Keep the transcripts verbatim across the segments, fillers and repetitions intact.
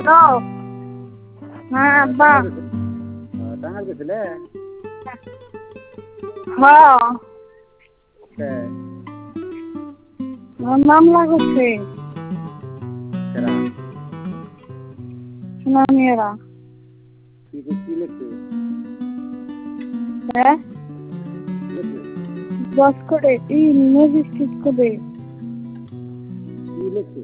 Hello. হ্যাঁ আব্বা। টাঙ্গাইল গেছিলে? হ্যাঁ। কে? আমার মামলা করছে কেরা? সুনামিয়ারা। কি কি কি লিখছে? হ্যাঁ কি লিখছে? দশ করে ই ম্যাজিস্ট্রেট করে কি লিখছে?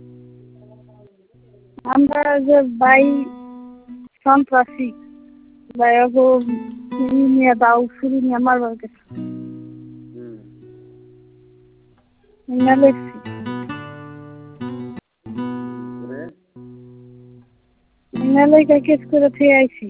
আমরা যে বাই সন্ত্রাসী বাইরে নিয়ে দাও শুরু নিয়ে মারবার গেছে হুম। না লেখছি করে না লেখা কেস করে খেয়ে আইছি।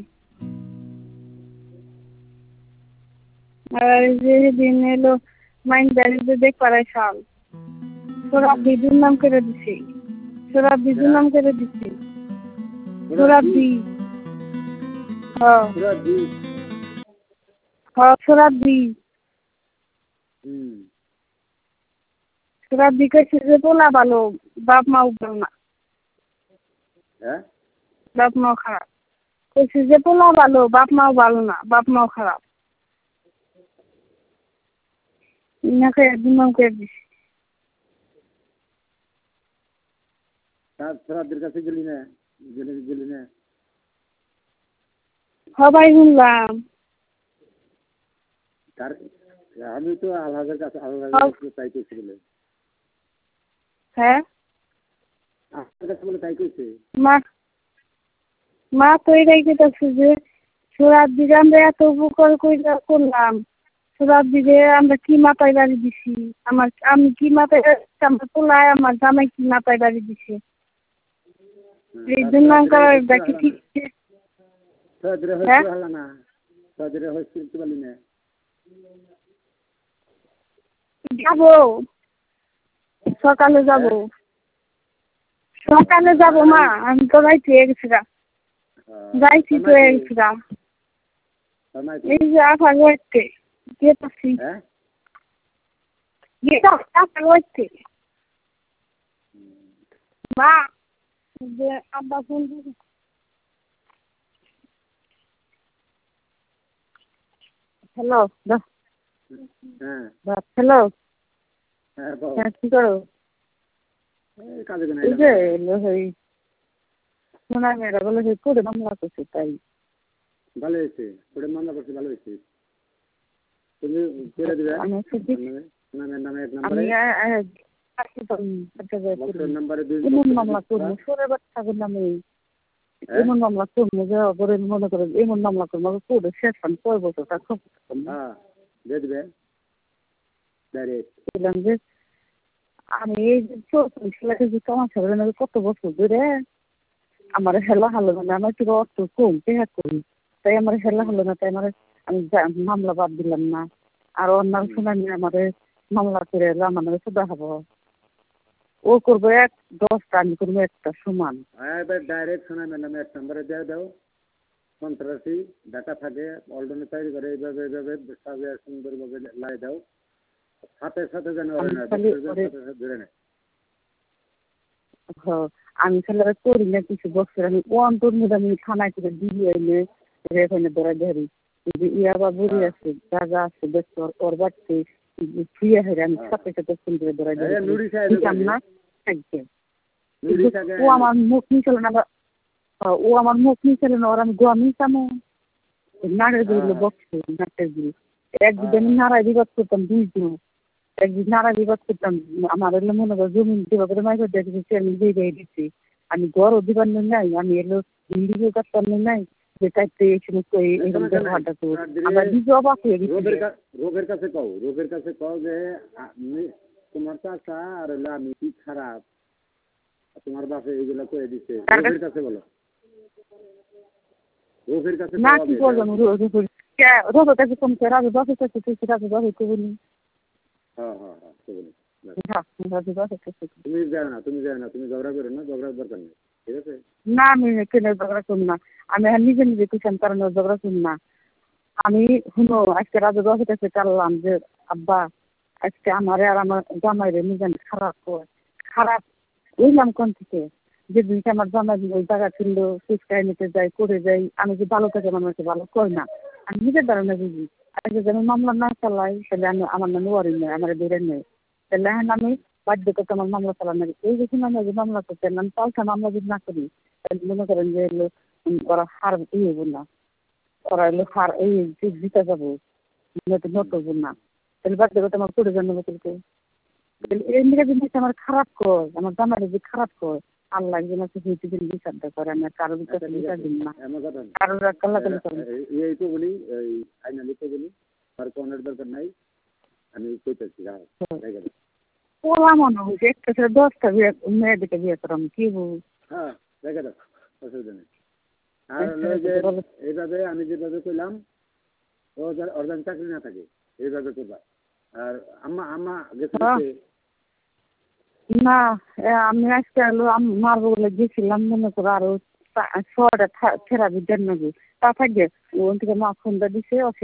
আর যেদিন এলো মাইন দাঁড়িয়ে দেখ পাড়ায় শাল সোরা বিদুর নাম করে দিছি সোরা বিদুর নাম করে দিছি সোরাব্দি হ্যাঁ সুরাজি। হ্যাঁ সোরাব্দি হুম। সোরাব্দি কইছে যে পোলা ভালো বাপ মা উঠল না হ্যাঁ? বাপ মাও খারাপ কইছে যে পোলা ভালো বাপ মাও ভালো না বাপ মাও খারাপ ইনাকে একদিন নাম করে দিছি। তার সুরাজির কাছে গেলি না? গেলি গেলি না? সবাই শুনলাম তার আমি তো আলহাজের কাছে আলহাজের কাছে তাই কইছি বলে। হ্যাঁ আপনার কাছে বলে তাই কইছে? মা মা তো এটাই কেটেছে যে সোরাব্দিকে আমরা এত উপকার কইরা করলাম সোরাব্দিকে আমরা কি মাথায় বাড়ি দিছি আমার আমি কি মাথায় আমার পোলায় আমার জামাই কি মাথায় বাড়ি দিছে এই জন্য দেখি ঠিক সদরে হ্যাঁ হইছে হলো না? সদরে হইছে কি বলি না? যাবো সকালে যাবো সকালে যাবো মা আমি তো যাইছি গেছিলাম যাইছি তো গেছিলাম এই যে আফা গেছে গেছি হ্যাঁ? গেটা আফা গেছে মা যে আব্বা ফোন দিছে হ্যালো হ্যাঁ হ্যালো হ্যাঁ বল। হ্যাঁ কি করো এই কাজে কেন এই যে ওই সোনা মেয়েরা বলে যে করে মামলা করছে তাই ভালো হয়েছে করে মামলা করছে ভালো হয়েছে তুমি করে দিবে আমি নামের নামে এক আমি নম্বরে নম্বরে দুই এমন মামলা করবো সোরে বাচ্চাদের নামে এমন মামলা করবো যে করে মনে করে এমন মামলা করবো করে শেষ পান ছয় বছর তার সব হ্যাঁ দিয়ে দিবে বললাম যে আমি এই যে চৌত্রিশ লাখের যে কামাচ্ছি কত বছর ধরে আমার হেলা হলো না আমার একটু অর্থ কম পেহা করি তাই আমার হেলা হলো না তাই আমার আমি মামলা বাদ দিলাম না আর অন্যান্য শুনানি আমার মামলা করে আমার সুদা হবো ও করবো এক দশটা আমি করবো একটা সমান এবার ডাইরেক্ট শোনাবে নামে এক নম্বরে দিয়ে দাও সন্ত্রাসী ডাকা থাকে অল্টনে তৈরি করে এইভাবে এইভাবে সাজিয়ে সুন্দরভাবে লাই দাও সাথে সাথে যেন ধরে নেয়। আমি তাহলে করি না কিছু বছর আমি অন্তর মধ্যে আমি থানায় করে দিয়ে এনে এখানে ধরা ধরি ইয়া বা বুড়ি আছে জায়গা আছে দেখছো ওর বাড়িতে ফিরে হেরে আমি সাথে সাথে ফোন করে ধরা ধরি না থাকবে ও আমার মুখ নিচল না ও আমার মুখ নিচল না ওর আমি গোয়া মিশামো নাড়ের গুলো বকছে নাটের গুলো একদিন আমি নাড়াই বিবাদ করতাম দুই দিন একদিন নাড়া বিবাদ করতাম আমার এলো মনে করো জমিন দেওয়া করে মাইক দেখেছি আমি দিয়ে দিচ্ছি আমি ঘরও দিবার নাই আমি এলো হিন্দিও করতাম নাই যে চাইতে এই সমস্ত এইরকম ব্যবহারটা তো আবার নিজে অবাক হয়ে গেছি রোগের কাছে কও রোগের কাছে কও যে তোমার চাচা আর হলো আমি কি খারাপ তোমার বাপে এইগুলো করে দিচ্ছে রোগের কাছে বলো রোগের কাছে না কি বললাম রোগের কাছে কম করে রাজু বাপের কাছে তুই রাজু বাপে তো বলি হ্যাঁ হ্যাঁ হ্যাঁ তুমি যাও না তুমি যাও না তুমি ঝগড়া করো না ঝগড়ার দরকার নেই ঠিক আছে না আমি কেন ঝগড়া করুন না আমি নিজে নিজে কিষান কারণ ঝগড়া করুন না আমি শুনো আজকে রাজু বাপের কাছে চাললাম যে আব্বা আজকে আমারে আর আমার জামাইরে নিজেন খারাপ খারাপ বুঝলাম কোন থেকে যে দুইটা আমার জামাই ওই জায়গা ছিল ফুচকায় নিতে যাই করে যাই আমি যে ভালো থাকে আমার কাছে ভালো কই না আমি নিজের ধারণা বুঝি আর যদি আমি মামলা না চালাই তাহলে আমি আমার নামে ওয়ারি নেই আমার বেড়ে নেই তাহলে এখন আমি বাধ্য করতে আমার মামলা চালানো এই যখন আমি যে মামলা করতে আমি পাল্টা মামলা যদি না করি তাহলে মনে করেন যে এলো ওরা হার ই হবো না ওরা এলো হার এই জিতে যাবো নতুন না তাহলে বাধ্য করতে আমার করে জানাবো কিন্তু এই মেয়েটা জিনিস আমার খারাপ কর আমার জামাই যে খারাপ কর আল্লাহ একজন আছে সেই দিন বিচারটা করে আমি কারোর বিচার বিচার দিন না কারোর কাল্লাকালি করেন এই তো বলি এই ফাইনালি তো বলি আর কোনের দরকার নাই আমি কইতেছি ওরা মনে হয়েছে একটা ছেলে দশটা বিয়ে মেয়েদেরকে বিয়ে করাম কি বল হ্যাঁ দেখে দাও অসুবিধা নেই আর এইভাবে আমি যেভাবে কইলাম ও ওর যেন চাকরি না থাকে এইভাবে করবা আর আম্মা আম্মা গেছে না আমি আজকে এলো মারবো বলে গেছিলাম মনে করো আরো ছটা থেরাপি দেন নাকি তা থাকবে ওখান থেকে মা ফোনটা দিছে